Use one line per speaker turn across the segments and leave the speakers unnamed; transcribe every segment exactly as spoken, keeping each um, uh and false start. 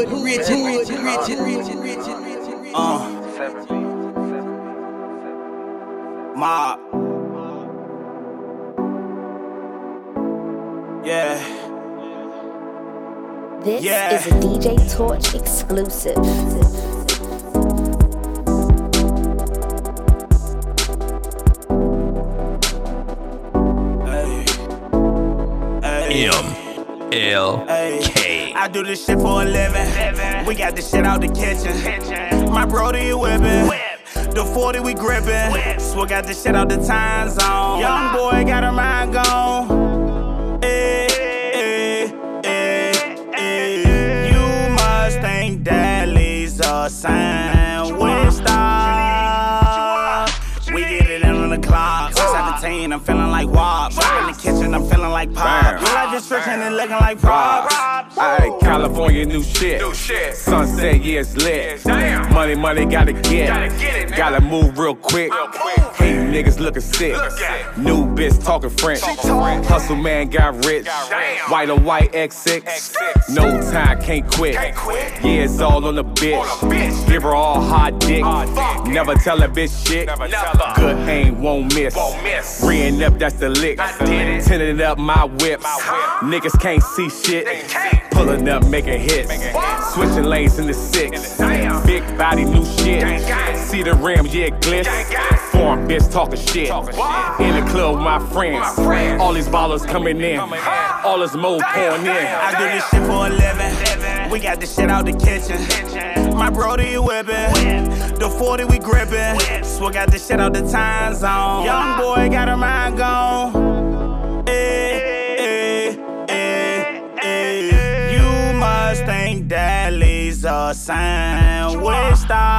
hood, rich, hood, rich, rich, rich, rich.
Uh. Mob. Yeah.
This
Yeah.
is a D J Torch exclusive.
M L K.
I do this shit for a living. We got this shit out the kitchen. My brody whipping. The forty we gripping. Swig got this shit out the time zone. Young boy got her mind gone. Eh, eh, eh, eh. You must think that Lee's a sandwich stop. We get it in on the clock. six out of ten, I'm feeling like Wop. In the kitchen, I'm feeling like Pop. You like this friction and looking like props.
Ayy, California new shit. New shit. Sunset, yeah, it's lit. Damn. Money, money, gotta get. Gotta get it. Gotta move real quick. Real quick. Hate niggas looking sick. Look new bitch talking French. Talk Hustle man got rich. Damn. White on white X six. X six. No time, can't quit. Can't quit. Yeah, it's all on the bitch. On the bitch. Give her all hot dick. Hot dick. Never tell a bitch shit. Never Never. Good aim, won't miss. Won't miss. Reeing up, that's the lick. Tinted up my whips. My whip. Niggas can't see shit. Pulling up, making hits. Making hits. Switching lanes in the six. Damn. Big body, new shit. Gang, gang. See the rims, yeah, glitz. Gang, gang. Foreign bitch talking shit. Talking shit. In the club with my friends. my friends. All these ballers coming in. Coming in. All this mo pouring in.
I do this shit for a living. We got this shit out the kitchen. My brody whipping. The forty we gripping. Swig got this shit out the time zone. Young boy got her mind gone. Eh, eh, eh, eh. You must think that Lee's a sandwich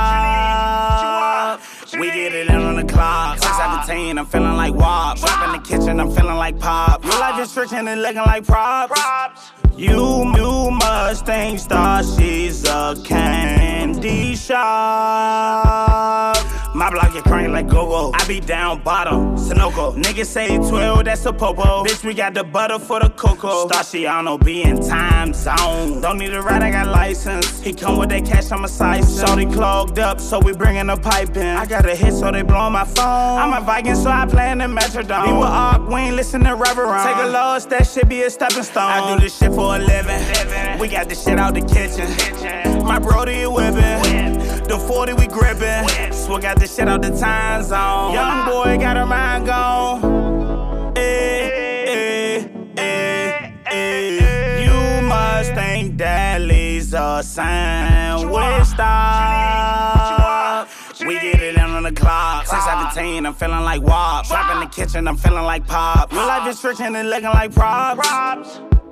stop. We get it in on the clock. six out of ten, I'm feeling like Wop. Up in the kitchen, I'm feeling like Pop. Your life is friction and looking like props. You, you must think Star, she's a candy shop. My block get crank like go-go. I be down bottom, Sunoco. Niggas say twelve, that's a popo. Bitch, we got the butter for the cocoa. Staciano be in time zone. Don't need a ride, I got license. He come with that cash, I'm a size. Shorty clogged up, so we bringin' a pipe in. I got a hit, so they blowin' my phone. I'm a Viking, so I play in the Metrodome. We with Ark, we ain't listen to Reverend. Take a loss, that shit be a stepping stone. I do this shit for a living. We got this shit out the kitchen. My brody whipping. The forty we gripping. Swig got this shit out the time zone. Young boy got her mind gone. Eh, eh, eh, eh. You must think that Lee's a sandwich stop. We get it in on the clock. six out of ten, I'm feeling like Wop. Up in the kitchen, I'm feeling like Pop. Your life is friction and looking like props.